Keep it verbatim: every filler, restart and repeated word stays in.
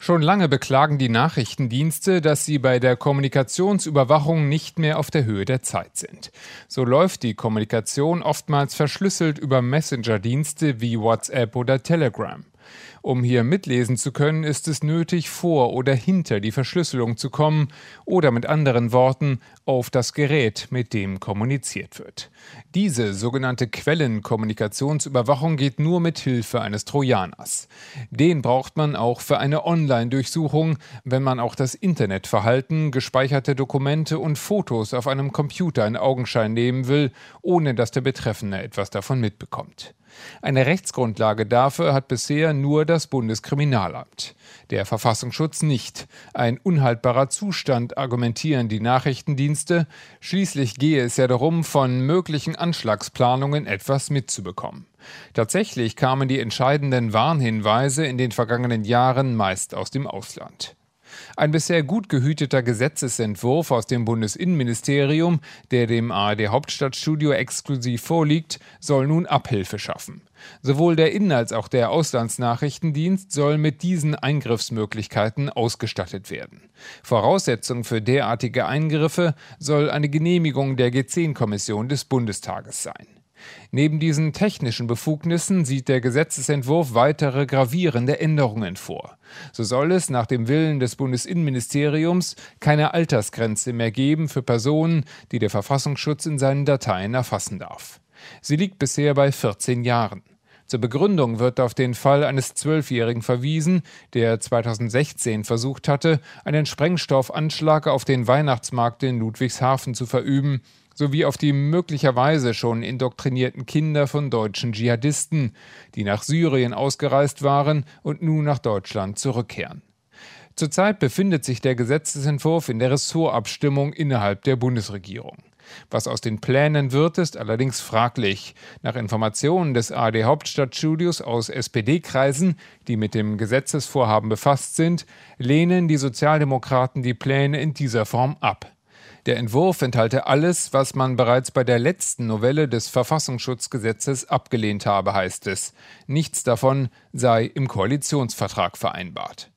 Schon lange beklagen die Nachrichtendienste, dass sie bei der Kommunikationsüberwachung nicht mehr auf der Höhe der Zeit sind. So läuft die Kommunikation oftmals verschlüsselt über Messenger-Dienste wie WhatsApp oder Telegram. Um hier mitlesen zu können, ist es nötig, vor oder hinter die Verschlüsselung zu kommen oder mit anderen Worten auf das Gerät, mit dem kommuniziert wird. Diese sogenannte Quellenkommunikationsüberwachung geht nur mit Hilfe eines Trojaners. Den braucht man auch für eine Online-Durchsuchung, wenn man auch das Internetverhalten, gespeicherte Dokumente und Fotos auf einem Computer in Augenschein nehmen will, ohne dass der Betreffende etwas davon mitbekommt. Eine Rechtsgrundlage dafür hat bisher nur das Bundeskriminalamt. Der Verfassungsschutz nicht. Ein unhaltbarer Zustand, argumentieren die Nachrichtendienste. Schließlich gehe es ja darum, von möglichen Anschlagsplanungen etwas mitzubekommen. Tatsächlich kamen die entscheidenden Warnhinweise in den vergangenen Jahren meist aus dem Ausland. Ein bisher gut gehüteter Gesetzesentwurf aus dem Bundesinnenministerium, der dem A R D-Hauptstadtstudio exklusiv vorliegt, soll nun Abhilfe schaffen. Sowohl der Innen- als auch der Auslandsnachrichtendienst soll mit diesen Eingriffsmöglichkeiten ausgestattet werden. Voraussetzung für derartige Eingriffe soll eine Genehmigung der G zehn Kommission des Bundestages sein. Neben diesen technischen Befugnissen sieht der Gesetzesentwurf weitere gravierende Änderungen vor. So soll es nach dem Willen des Bundesinnenministeriums keine Altersgrenze mehr geben für Personen, die der Verfassungsschutz in seinen Dateien erfassen darf. Sie liegt bisher bei vierzehn Jahren. Zur Begründung wird auf den Fall eines Zwölfjährigen verwiesen, der zweitausendsechzehn versucht hatte, einen Sprengstoffanschlag auf den Weihnachtsmarkt in Ludwigshafen zu verüben, sowie auf die möglicherweise schon indoktrinierten Kinder von deutschen Dschihadisten, die nach Syrien ausgereist waren und nun nach Deutschland zurückkehren. Zurzeit befindet sich der Gesetzesentwurf in der Ressortabstimmung innerhalb der Bundesregierung. Was aus den Plänen wird, ist allerdings fraglich. Nach Informationen des A R D-Hauptstadtstudios aus S P D-Kreisen, die mit dem Gesetzesvorhaben befasst sind, lehnen die Sozialdemokraten die Pläne in dieser Form ab. Der Entwurf enthalte alles, was man bereits bei der letzten Novelle des Verfassungsschutzgesetzes abgelehnt habe, heißt es. Nichts davon sei im Koalitionsvertrag vereinbart.